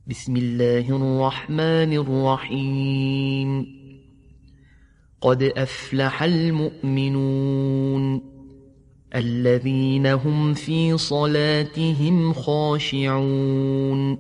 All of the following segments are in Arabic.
بسم الله الرحمن الرحيم. قد أفلح المؤمنون الذين هم في صلاتهم خاشعون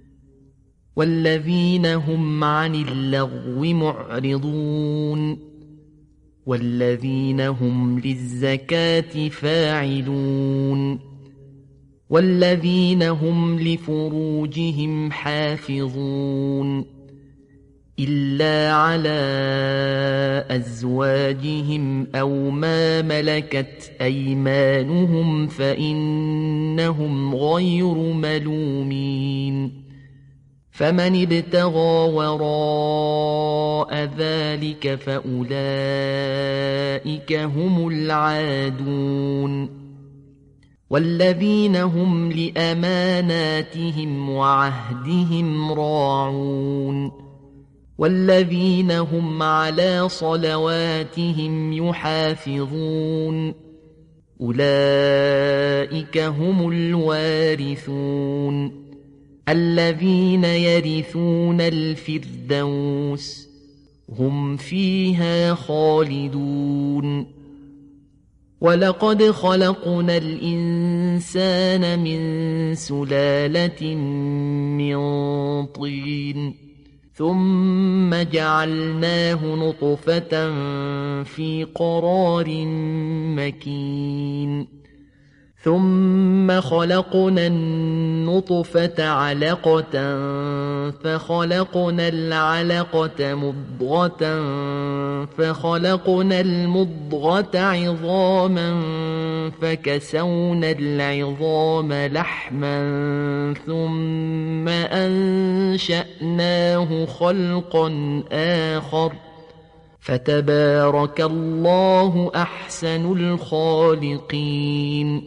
والذين هم عن اللغو معرضون والذين هم للزكاة فاعلون والذين هم لفروجهم حافظون إلا على أزواجهم أو ما ملكت أيمانهم فإنهم غير ملومين. فمن ابتغى وراء ذلك فأولئك هم العادون والذين هم لأماناتهم وعهدهم راعون والذين هم على صلواتهم يحافظون أولئك هم الوارثون الذين يرثون الفردوس هم فيها خالدون. ولقد خلقنا الإنسان من سلالة من طين ثم جعلناه نطفة في قرار مكين ثم خلقنا النطفة علقة فخلقنا العلقة مضغة فخلقنا المضغة عظاما فكسونا العظام لحما ثم أنشأناه خلقا آخر فتبارك الله أحسن الخالقين.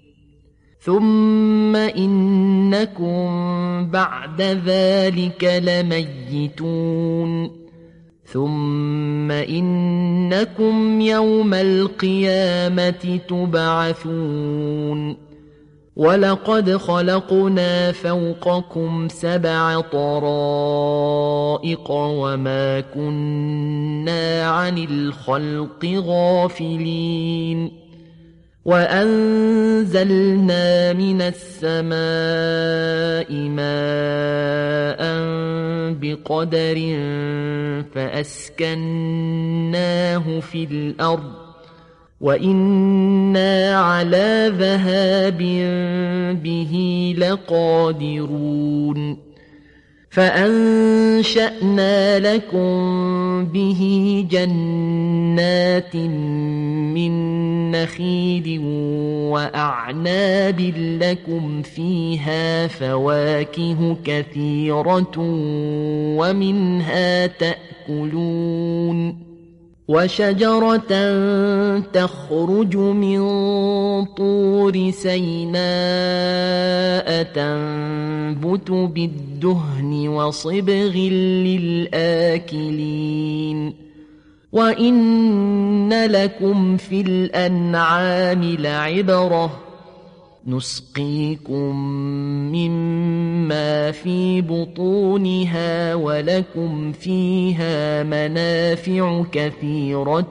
ثم إنكم بعد ذلك لميتون ثم إنكم يوم القيامة تبعثون. ولقد خلقنا فوقكم 7 طرائق وما كنا عن الخلق غافلين وأنزلنا من السماء ماء بقدر فأسكناه في الأرض وإنا على ذهاب به لقادرون. فأنشأنا لكم به جنات من نخيل وأعناب لكم فيها فواكه كثيرة ومنها تأكلون وشجرة تخرج من طور سيناء تنبت بالدهن وصبغ للآكلين وإن لكم في الأنعام لعبرة نسقيكم مما في بطونها ولكم فيها منافع كثيرة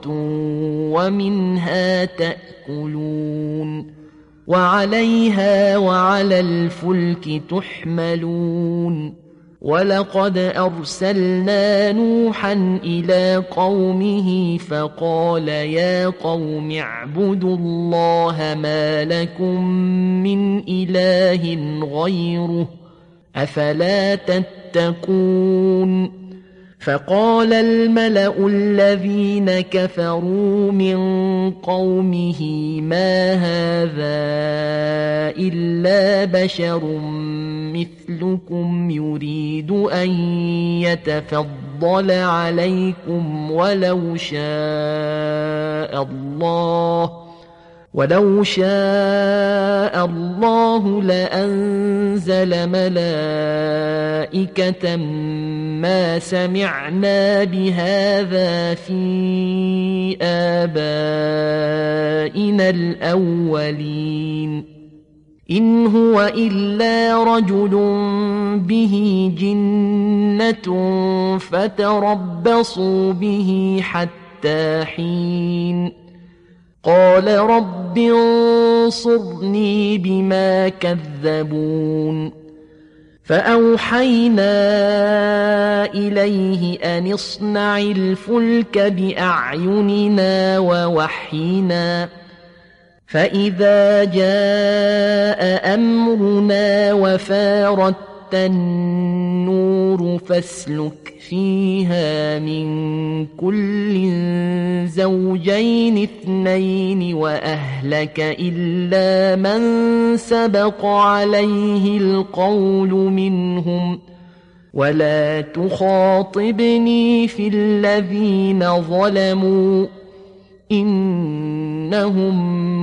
ومنها تأكلون وعليها وعلى الفلك تحملون. ولقد أرسلنا نوحا إلى قومه فقال يا قوم اعبدوا الله ما لكم من إله غيره أفلا تتقون. فقال الملأ الذين كفروا من قومه ما هذا إلا بشر مثلكم يريد أن يتفضل عليكم ولو شاء الله لأنزل ملائكة ما سمعنا بهذا في آبائنا الأولين إن هو إلا رجل به جنة فتربصوا به حتى حين قال رب انصرني بما كذبون فأوحينا إليه أن اصنع الفلك بأعيننا ووحينا فإذا جاء أمرنا وفارت النور فاسلك فيها من كل زوجين اثنين وأهلك إلا من سبق عليه القول منهم ولا تخاطبني في الذين ظلموا إنهم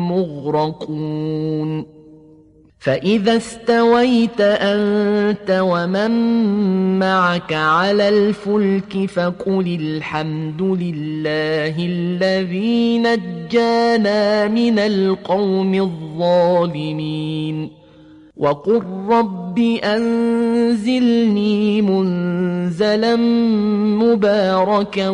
مغرقون فإذا استويت أنت ومن معك على الفلك فقل الحمد لله الذي نجانا من القوم الظالمين وقل رب أنزلني منزلا مباركا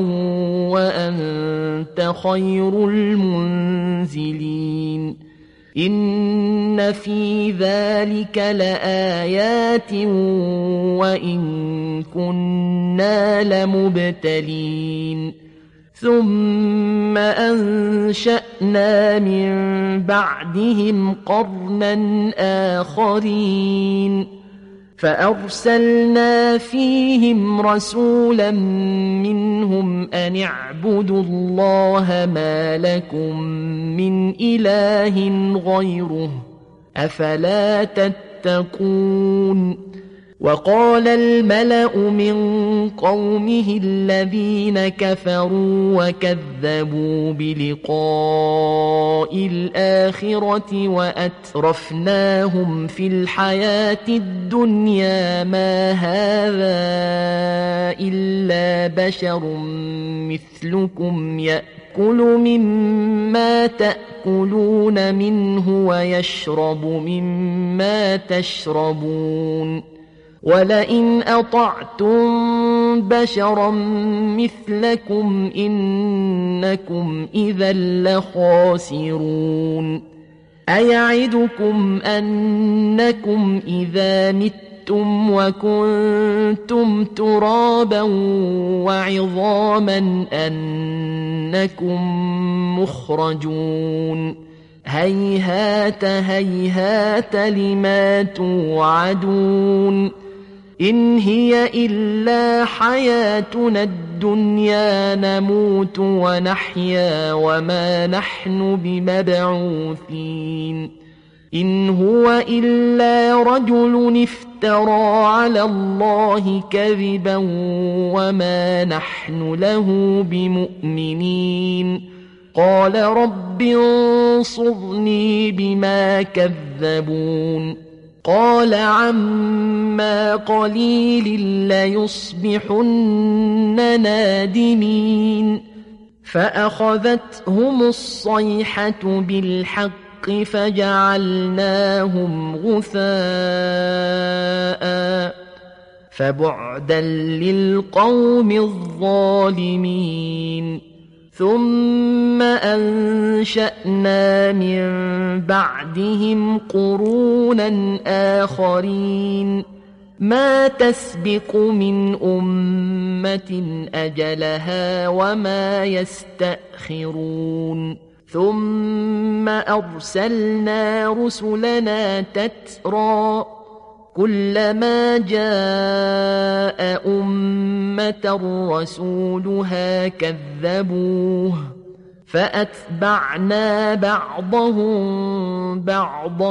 وأنت خير المنزلين إن في ذلك لآيات وإن كنا لمبتلين ثم أنشأنا من بعدهم قرنا آخرين فأرسلنا فيهم رسولا منهم أن اعبدوا الله ما لكم من إله غيره أفلا تتقون وقال الملأ من قومه الذين كفروا وكذبوا بلقاء الآخرة وأترفناهم في الحياة الدنيا ما هذا إلا بشر مثلكم يأكل مما تأكلون منه ويشرب مما تشربون ولئن أطعتم بشرا مثلكم إنكم إذا لخاسرون أيعدكم أنكم إذا متم وكنتم ترابا وعظاما أنكم مخرجون هيهات هيهات لما توعدون إن هي إلا حياتنا الدنيا نموت ونحيا وما نحن بمبعوثين إن هو إلا رجل افترى على الله كذبا وما نحن له بمؤمنين قال رب انصرني بما كذبون قال عما قليل ليصبحن نادمين فأخذتهم الصيحة بالحق فجعلناهم غثاء فبعدا للقوم الظالمين ثم أنشأنا من بعدهم قرونا آخرين ما تسبق من أمة أجلها وما يستأخرون ثم أرسلنا رسلنا تترى كلما جاء أمة رسولها كذبوه فأتبعنا بعضهم بعضا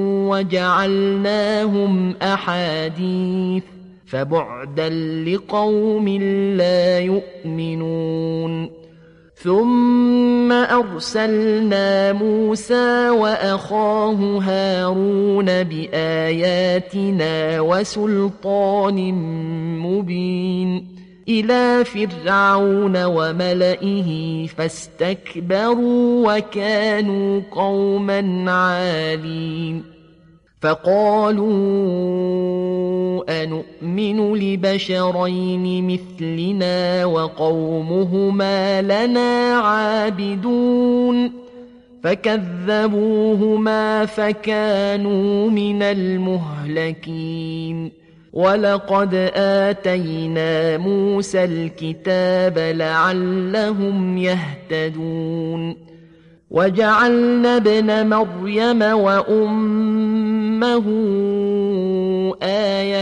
وجعلناهم أحاديث فبعدا لقوم لا يؤمنون ثم أرسلنا موسى وأخاه هارون بآياتنا وسلطان مبين إلى فرعون وملئه فاستكبروا وكانوا قوما عالين فقالوا أنؤمن لبشرين مثلنا وقومهما لنا عابدون فكذبوهما فكانوا من المهلكين ولقد آتينا موسى الكتاب لعلهم يهتدون وجعلنا ابن مريم وأمه آية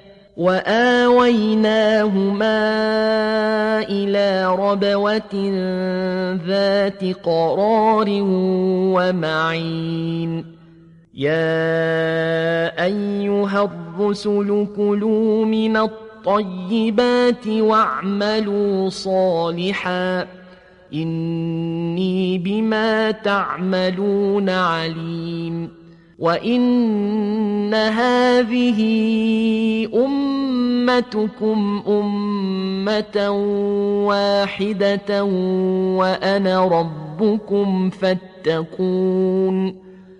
وآويناهما إلى ربوة ذات قرار ومعين يا أيها الرسل كلوا من الطيبات واعملوا صالحا إني بما تعملون عليم وإن هذه أمتكم أمة واحدة وأنا ربكم فاتقون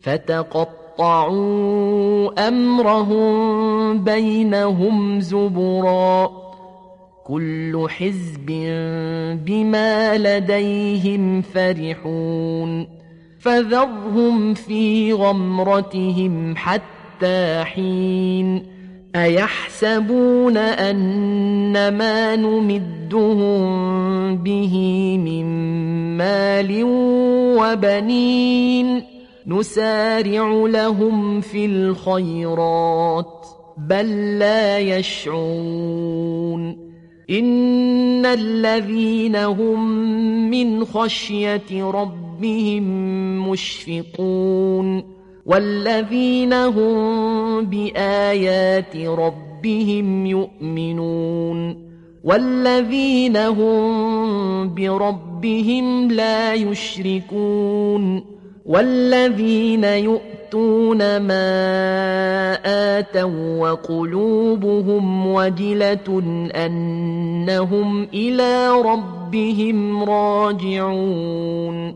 فتقطعوا أمرهم بينهم زبرا كل حزب بما لديهم فرحون فذرهم في غمرتهم حتى حين أيحسبون أن ما نمدهم به من مال وبنين نسارع لهم في الخيرات بل لا يشعرون إن الذين هم من خشية ربهم مشفقون والذين هم بآيات ربهم يؤمنون والذين هم بربهم لا يشركون والذين يؤتون ما آتوا وقلوبهم وجلة أنهم إلى ربهم راجعون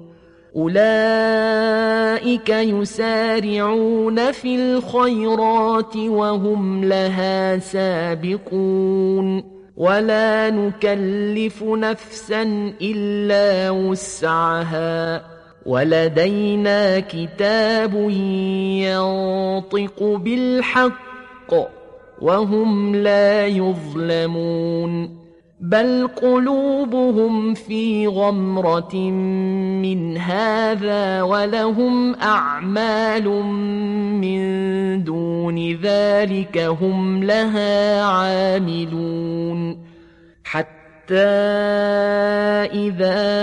أولئك يسارعون في الخيرات وهم لها سابقون ولا نكلف نفسا إلا وسعها ولدينا كتاب ينطق بالحق وهم لا يظلمون بل قلوبهم في غمرة من هذا ولهم أعمال من دون ذلك هم لها عاملون حتى إذا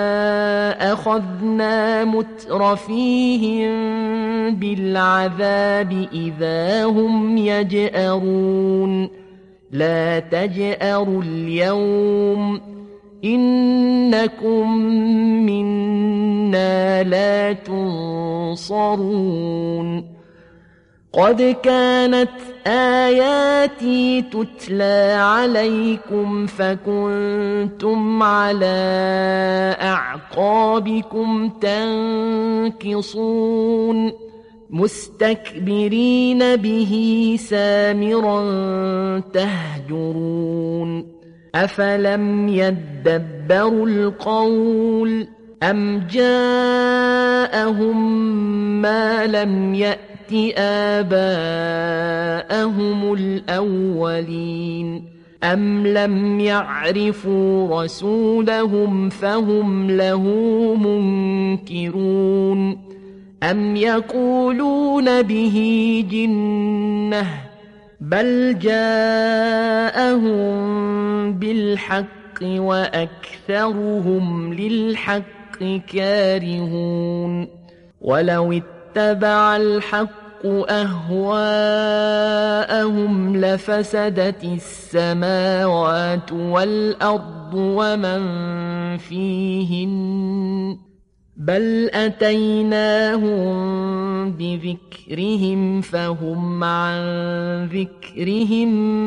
أخذنا مترفيهم بالعذاب إذا هم يجأرون لا تجأروا اليوم إنكم منا لا تنصرون قد كانت آياتي تتلى عليكم فكنتم على أعقابكم تنكصون مستكبرين به سامرا تهجرون أفلم يدبروا القول أم جاءهم ما لم يأت آباءهم الأولين أم لم يعرفوا رسولهم فهم له منكرون أم يقولون به جنة بل جاءهم بالحق وأكثرهم للحق كارهون ولو اتبع الحق أهواءهم لفسدت السماوات والأرض ومن فيهن بل أتيناهم بذكرهم فهم عن ذكرهم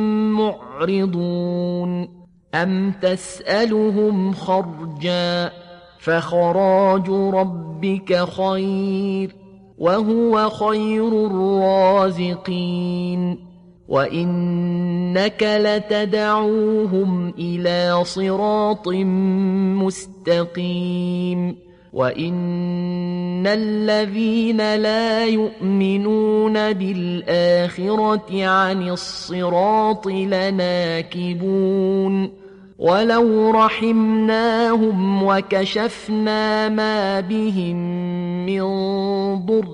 معرضون أم تسألهم خرجا فخراج ربك خير وهو خير الرازقين وإنك لتدعوهم إلى صراط مستقيم وإن الذين لا يؤمنون بالآخرة عن الصراط لناكبون ولو رحمناهم وكشفنا ما بهم من ضر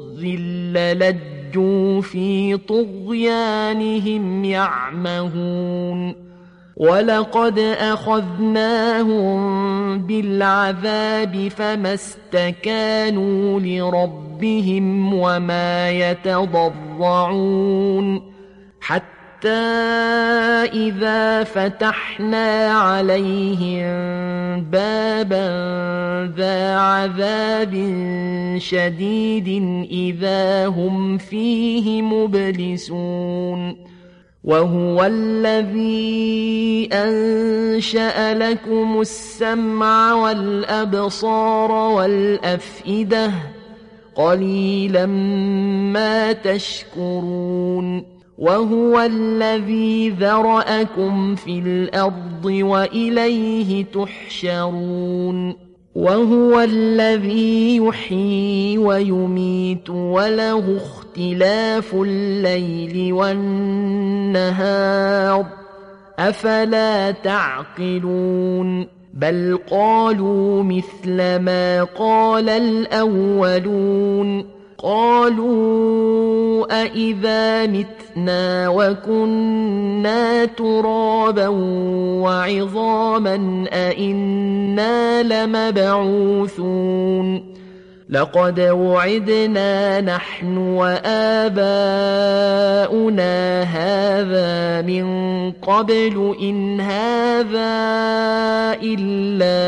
للجوا في طغيانهم يعمهون ولقد أخذناهم بالعذاب فما استكانوا لربهم وما يتضرعون حتى إذا فتحنا عليهم بابا ذا عذاب شديد إذا هم فيه مبلسون وهو الذي أنشأ لكم السمع والأبصار والأفئدة قليلا ما تشكرون وهو الذي ذرأكم في الأرض وإليه تحشرون وهو الذي يحيي ويميت وله اختلاف الليل والنهار أفلا تعقلون بل قالوا مثل ما قال الأولون قالوا أإذا متنا وكنا ترابا وعظاما أإنا لمبعوثون لقد وعدنا نحن وآباؤنا هذا من قبل إن هذا إلا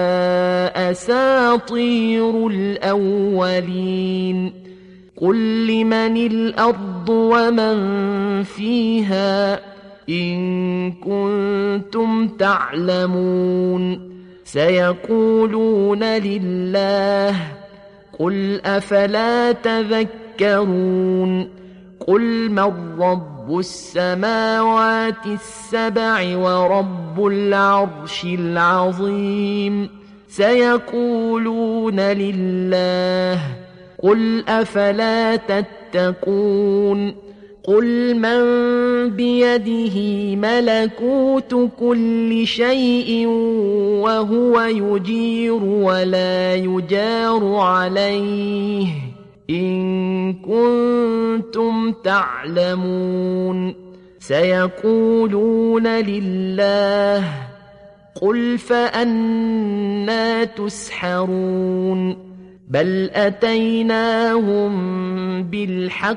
أساطير الأولين قل لمن الأرض ومن فيها إن كنتم تعلمون سيقولون لله قل أفلا تذكرون قل من رب السماوات السبع ورب العرش العظيم سيقولون لله قل أفلا تتقون قل من بيده ملكوت كل شيء وهو يجير ولا يجار عليه إن كنتم تعلمون سيقولون لله قل فأنى تسحرون بل أتيناهم بالحق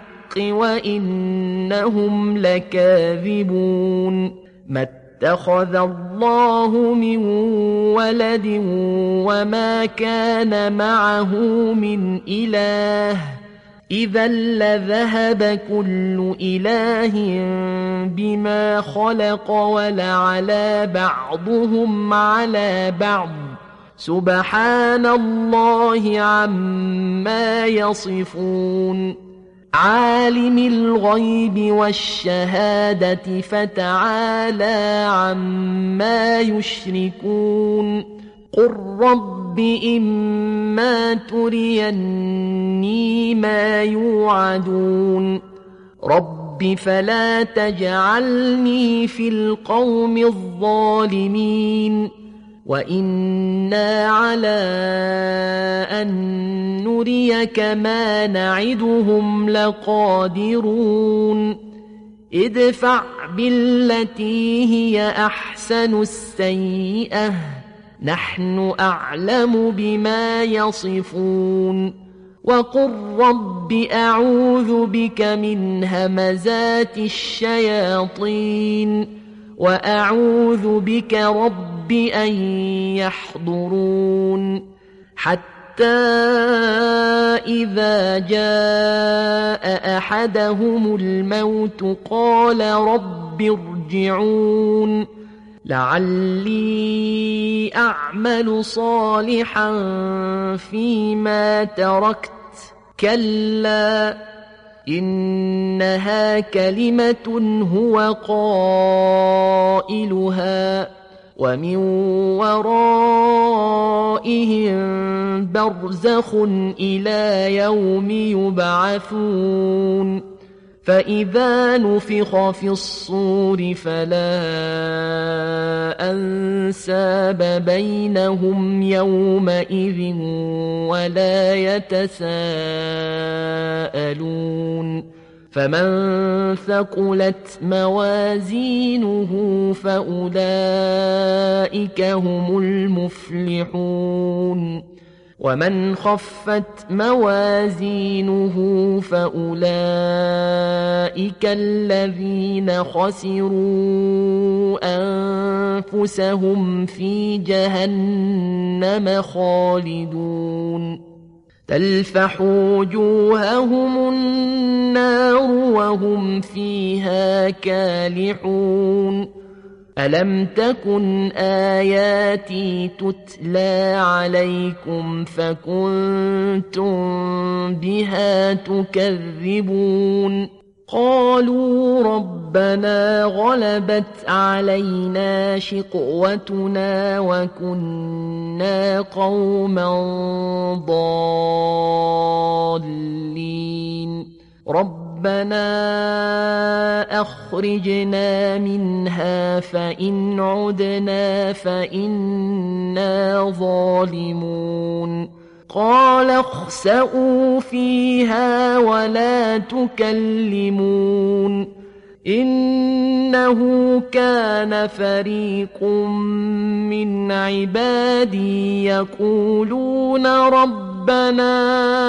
وإنهم لكاذبون ما اتخذ الله من ولد وما كان معه من إله إذا لذهب كل إله بما خلق ولعلى بعضهم على بعض سبحان الله عما يصفون عالم الغيب والشهادة فتعالى عما يشركون قل رب إما تريني ما يوعدون رب فلا تجعلني في القوم الظالمين وإنا على أن نريك ما نعدهم لقادرون ادفع بالتي هي أحسن السيئة نحن أعلم بما يصفون وقل رب أعوذ بك من همزات الشياطين وأعوذ بك رب أن يحضرون حتى إذا جاء أحدهم الموت قال رب ارجعون لعلي أعمل صالحا فيما تركت كلا إنها كلمة هو قائلها ومن ورائهم برزخ إلى يوم يبعثون فإذا نفخ في الصور فلا أنساب بينهم يومئذ ولا يتساءلون فمن ثقلت موازينه فأولئك هم المفلحون ومن خفت موازينه فأولئك الذين خسروا أنفسهم في جهنم خالدون تلفح وجوههم النار وهم فيها كالحون ألم تكن آياتي تتلى عليكم فكنتم بها تكذبون قالوا ربنا غلبت علينا شقوتنا وكنا قوما ضالين ربنا أخرجنا منها فإن عدنا فإنا ظالمون قال اخسئوا فيها ولا تكلمون إنه كان فريق من عبادي يقولون ربنا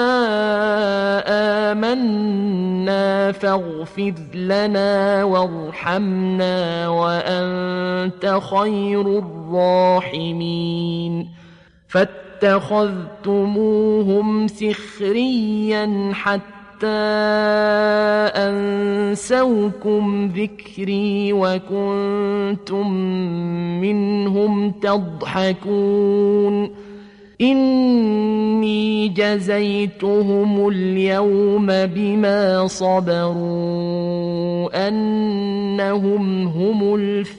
آمنا فاغفر لنا وارحمنا وأنت خير الراحمين فاتخذتموهم سخريا حتى أنسوكم ذكري وكنتم منهم تضحكون إني جزيتهم اليوم بما صبروا أنهم هم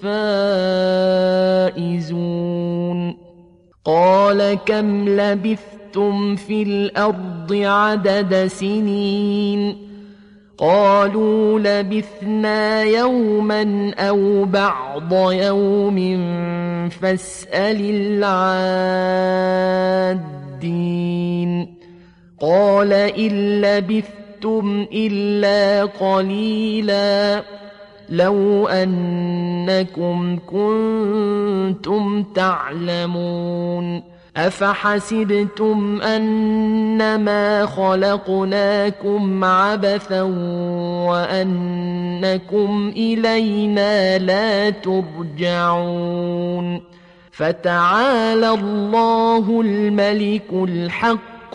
الفائزون قال كم لبثتم في الأرض عدد سنين قالوا لبثنا يوما أو بعض يوم فاسأل العادين قال إن لبثتم إلا قليلا لو أنكم كنتم تعلمون أفحسبتم أنما خلقناكم عبثا وأنكم إلينا لا ترجعون فتعالى الله الملك الحق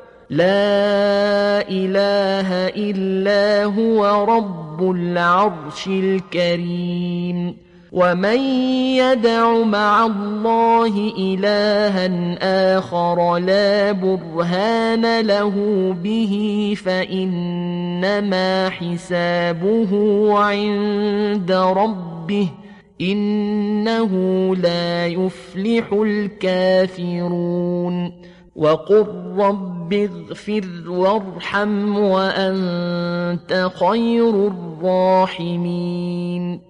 لا إله إلا هو رب العرش الكريم ومن يدع مع الله إلها آخر لا برهان له به فإنما حسابه عند ربه إنه لا يفلح الكافرون وقل رب اغفر وارحم وأنت خير الراحمين